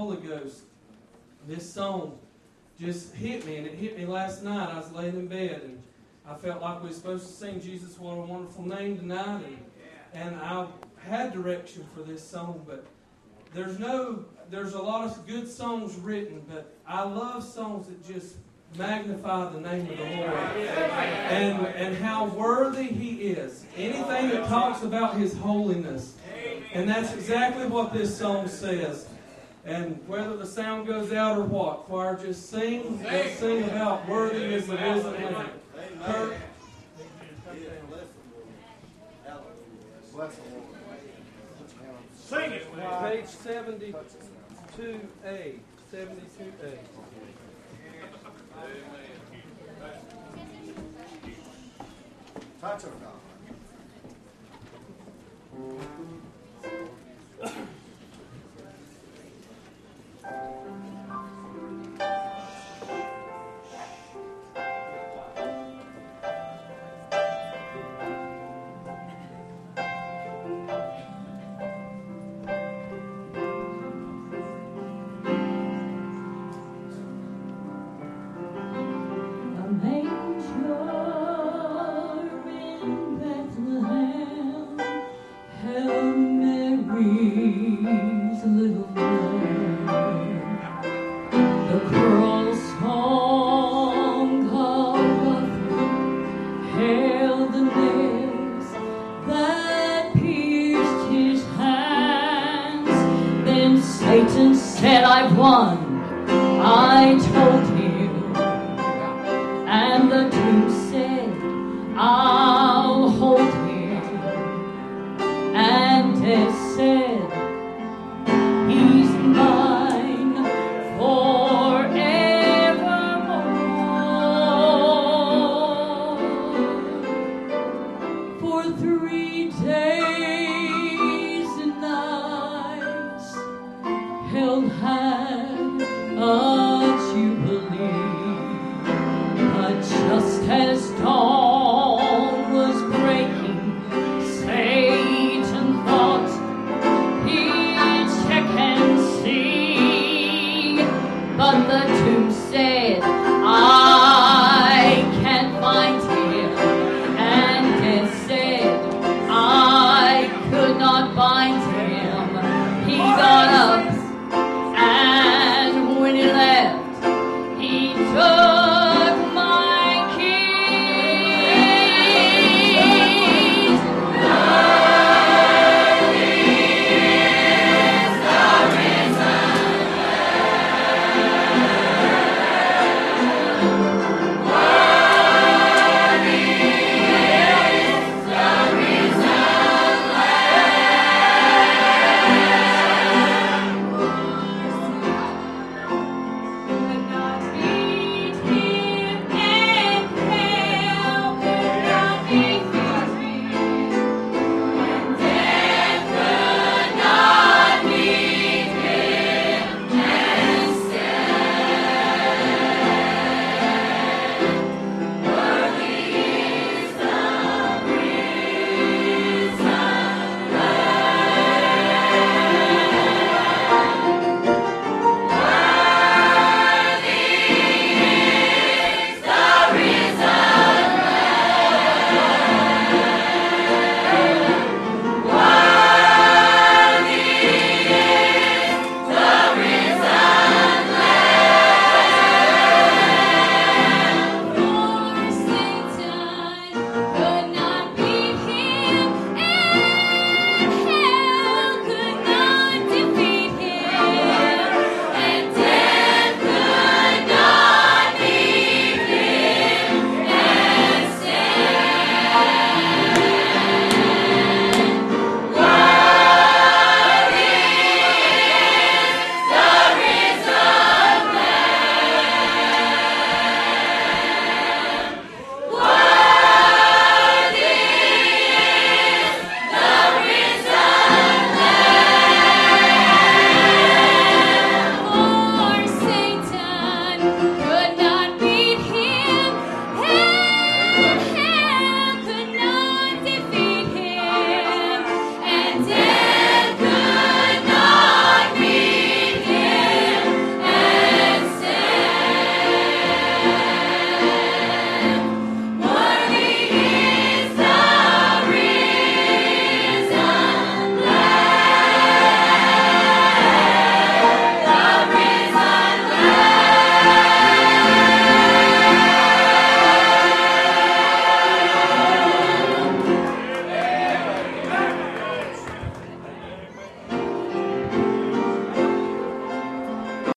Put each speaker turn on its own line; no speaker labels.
Holy Ghost, this song just hit me, and it hit me last night. I was laying in bed, and I felt like we were supposed to sing Jesus, What a Wonderful Name tonight, and I had direction for this song, but there's a lot of good songs written, but I love songs that just magnify the name of the Lord and how worthy He is. Anything that talks about His holiness. And that's exactly what this song says. And whether the sound goes out or what, choir, just sing. Let's sing about worthy is the risen Lamb. Kurt.
Sing it,
Page 72A. 72A.
Touch of God.
Satan said, I've won, I told him, and the tomb said, I'll hold him, and death said, he's mine forevermore. For 3 days and nights held hand a jubilee, but just as dawn